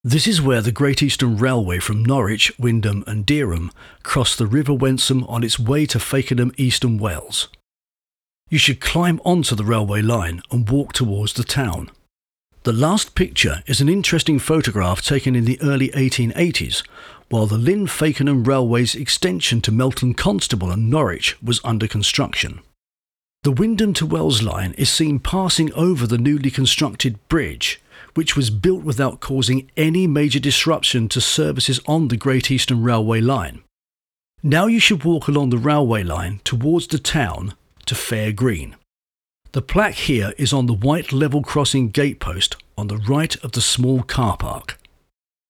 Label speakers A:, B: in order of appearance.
A: This is where the Great Eastern Railway from Norwich, Wymondham and Dereham crossed the River Wensum on its way to Fakenham, Eastern Wales. You should climb onto the railway line and walk towards the town. The last picture is an interesting photograph taken in the early 1880s, while the Lynn-Fakenham Railway's extension to Melton Constable and Norwich was under construction. The Wymondham to Wells line is seen passing over the newly constructed bridge, which was built without causing any major disruption to services on the Great Eastern Railway line. Now you should walk along the railway line towards the town to Fair Green. The plaque here is on the white level crossing gatepost on the right of the small car park.